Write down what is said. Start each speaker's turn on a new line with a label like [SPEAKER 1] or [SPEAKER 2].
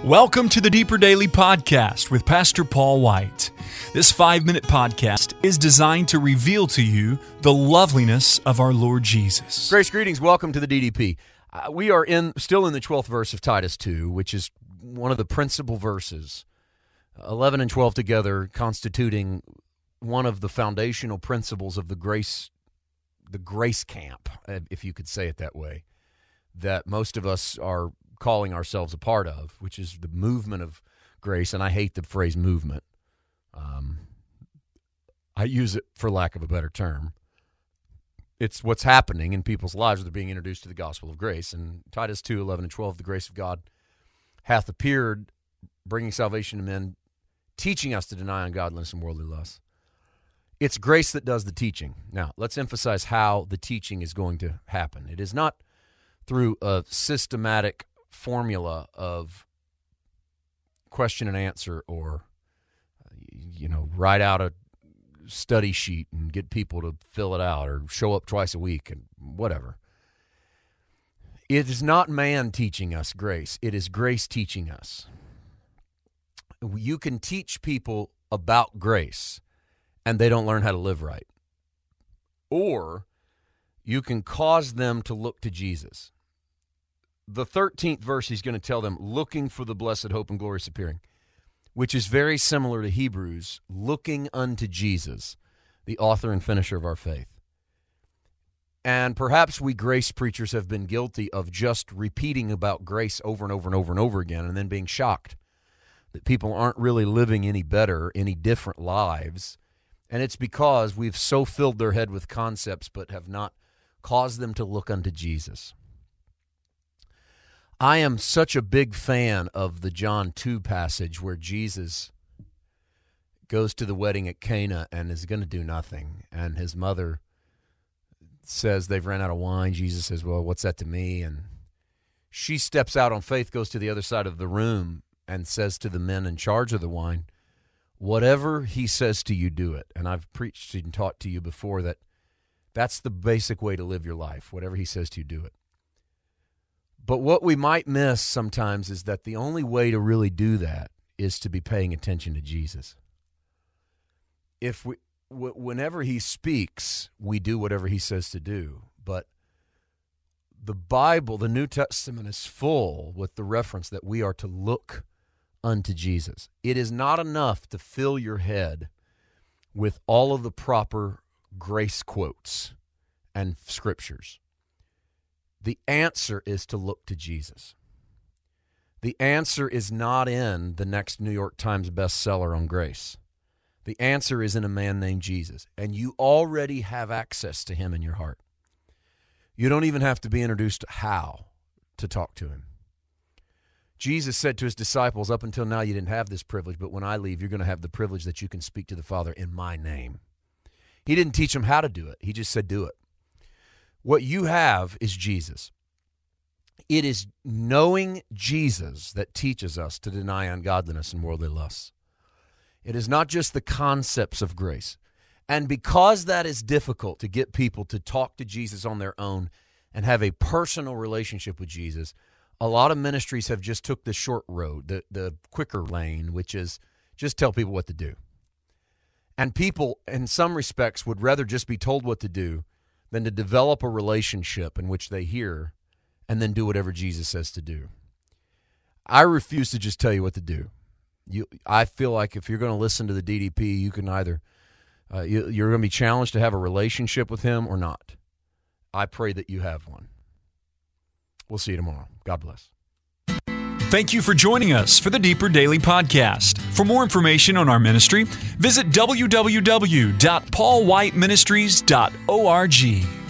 [SPEAKER 1] Welcome to the Deeper Daily Podcast with Pastor Paul White. This 5-minute podcast is designed to reveal to you the loveliness of our Lord Jesus.
[SPEAKER 2] Grace, greetings. Welcome to the DDP. We are still in the 12th verse of Titus 2, which is one of the principal verses, 11 and 12 together, constituting one of the foundational principles of the grace camp, if you could say it that way, that most of us are calling ourselves a part of, which is the movement of grace. And I hate the phrase movement. I use it for lack of a better term. It's what's happening in people's lives. They're being introduced to the gospel of grace. And Titus 2, 11 and 12, the grace of God hath appeared, bringing salvation to men, teaching us to deny ungodliness and worldly lust. It's grace that does the teaching. Now, let's emphasize how the teaching is going to happen. It is not through a systematic formula of question and answer, or write out a study sheet and get people to fill it out, or show up twice a week and whatever. It is not man teaching us grace. It is grace teaching us. You can teach people about grace and they don't learn how to live right. Or you can cause them to look to Jesus. The 13th verse, he's going to tell them, looking for the blessed hope and glorious appearing, which is very similar to Hebrews, looking unto Jesus, the author and finisher of our faith. And perhaps we grace preachers have been guilty of just repeating about grace over and over and over and over again, and then being shocked that people aren't really living any better, any different lives. And it's because we've so filled their head with concepts but have not caused them to look unto Jesus. I am such a big fan of the John 2 passage where Jesus goes to the wedding at Cana and is going to do nothing. And his mother says they've ran out of wine. Jesus says, well, what's that to me? And she steps out on faith, goes to the other side of the room, and says to the men in charge of the wine, whatever he says to you, do it. And I've preached and taught to you before that that's the basic way to live your life. Whatever he says to you, do it. But what we might miss sometimes is that the only way to really do that is to be paying attention to Jesus. Whenever he speaks, we do whatever he says to do. But the Bible, the New Testament, is full with the reference that we are to look unto Jesus. It is not enough to fill your head with all of the proper grace quotes and scriptures. The answer is to look to Jesus. The answer is not in the next New York Times bestseller on grace. The answer is in a man named Jesus, and you already have access to him in your heart. You don't even have to be introduced to how to talk to him. Jesus said to his disciples, up until now you didn't have this privilege, but when I leave, you're going to have the privilege that you can speak to the Father in my name. He didn't teach them how to do it. He just said, do it. What you have is Jesus. It is knowing Jesus that teaches us to deny ungodliness and worldly lusts. It is not just the concepts of grace. And because that is difficult to get people to talk to Jesus on their own and have a personal relationship with Jesus, a lot of ministries have just took the short road, the quicker lane, which is just tell people what to do. And people, in some respects, would rather just be told what to do than to develop a relationship in which they hear and then do whatever Jesus says to do. I refuse to just tell you what to do. I feel like if you're going to listen to the DDP, you can either, you're going to be challenged to have a relationship with him or not. I pray that you have one. We'll see you tomorrow. God bless.
[SPEAKER 1] Thank you for joining us for the Deeper Daily Podcast. For more information on our ministry, visit www.paulwhiteministries.org.